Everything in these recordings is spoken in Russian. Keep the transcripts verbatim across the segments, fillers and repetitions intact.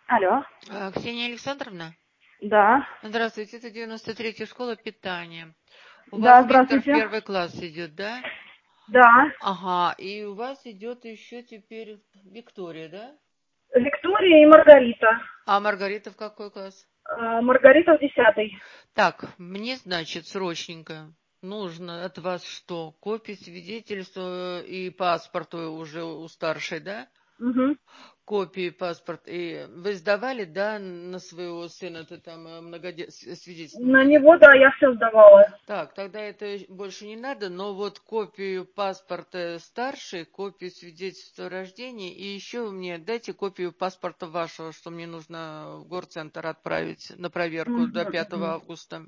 Алло. А, Ксения Александровна? Да. Здравствуйте, это девяносто третья школа питания. У вас Да, Виктор в здравствуйте. первый класс идет, да? Да. Ага, и у вас идет еще теперь Виктория, да? Виктория и Маргарита. А Маргарита в какой класс? А, Маргарита в десятый. Так, мне, значит, срочненько нужно от вас что? Копии свидетельства и паспорта уже у старшей, да? Угу. Копии паспорта. И вы сдавали, да, на своего сына-то там э, многодет... свидетельство На многодетное? него, да, я все сдавала. Так, тогда это больше не надо, но вот копию паспорта старшей, копию свидетельства о рождении и еще мне дайте копию паспорта вашего, что мне нужно в горцентр отправить на проверку до пятого Угу. августа.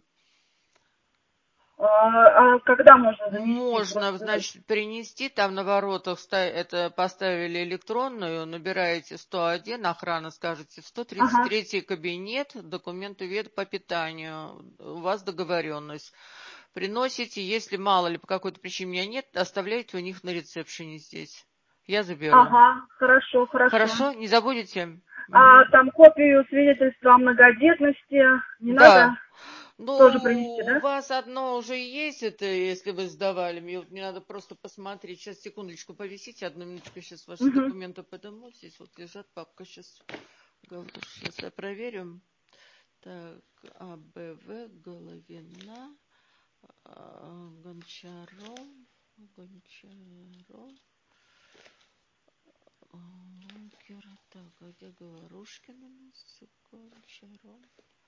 А, а когда можно занести? Можно, Просто... значит, принести, там на воротах ста- это поставили электронную, набираете сто один, охрана скажете, в сто тридцать Ага. третий кабинет, документы вед по питанию, у вас договоренность. Приносите, если мало ли по какой-то причине меня нет, оставляйте у них на ресепшене здесь. Я заберу. Ага, хорошо, хорошо. Хорошо? Не забудете? А Мгм. там копию свидетельства о многодетности не надо Да. Ну, тоже принести, у да? вас одно уже есть, это если вы сдавали. Мне, вот, мне надо просто посмотреть. Сейчас, секундочку, повисите. Одну минуточку, сейчас ваши Угу. документы подниму. Здесь вот лежат папка. Сейчас, сейчас я проверю. Так, А, Б, В, Головина, а, Гончаров, Гончаров, а, Лукер. Так, а где Говорушкин у нас? Гончаров,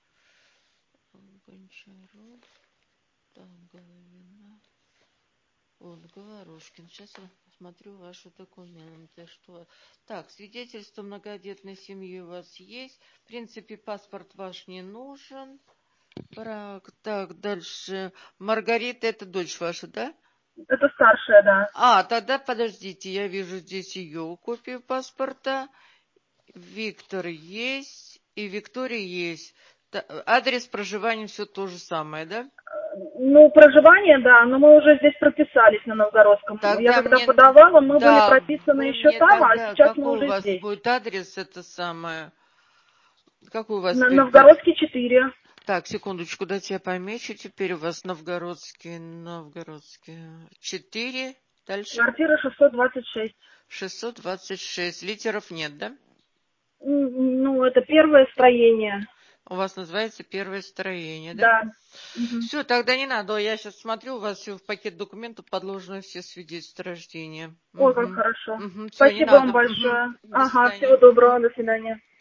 Гончаров, так, Головина. Вот, Говорушкин. Сейчас я посмотрю ваши документы. Что... Так, свидетельство многодетной семьи у вас есть. В принципе, паспорт ваш не нужен. Брак. Так, дальше. Маргарита, это дочь ваша, да? Это старшая, да. А, тогда подождите, я вижу здесь ее копию паспорта. Виктор есть, и Виктория есть. Та- Адрес проживания все то же самое, да? Ну, проживание, да, но мы уже здесь прописались на Новгородском. Я Тогда когда мне, подавала, мы были да, прописаны вы еще мне там, а тогда, сейчас мы какой у уже вас здесь. будет адрес, это самое, какой у вас На теперь будет? Новгородский четыре. Так, секундочку, дайте я помечу, теперь у вас Новгородский, Новгородский четыре, дальше Квартира шестьсот двадцать шесть. шестьсот двадцать шесть, литеров нет, да? М, Ну, это первое строение. У вас называется первое строение, да? Да. Мгм. Все, тогда не надо. Я сейчас смотрю, у вас все в пакет документов подложены все свидетельства рождения. Ой, как Угу. хорошо. Угу. Все, не Спасибо вам надо. Угу. большое. До Ага, свидания. всего Угу. доброго, до свидания.